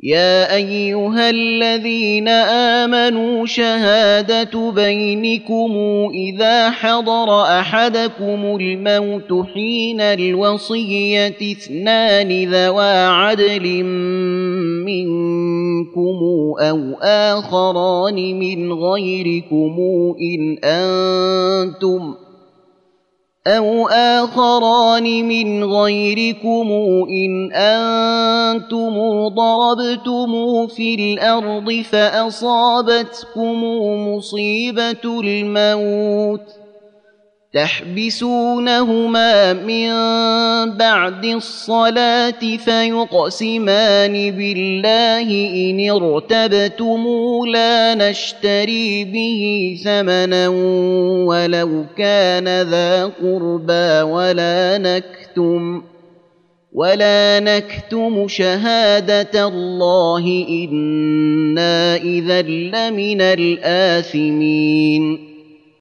يا أيها الذين آمنوا شهادة بينكم إذا حضر أحدكم الموت حين الوصية اثنان ذوى عدل منكم أو آخران من غيركم إن أنتم ضربتم في الأرض فأصابتكم مصيبة الموت تحبسونهما من بعد الصلاة فيقسمان بالله إن ارتبتم لا نشتري به ثمنا ولو كان ذا قربى ولا نكتم شهادة الله إنا إذا لمن الآثمين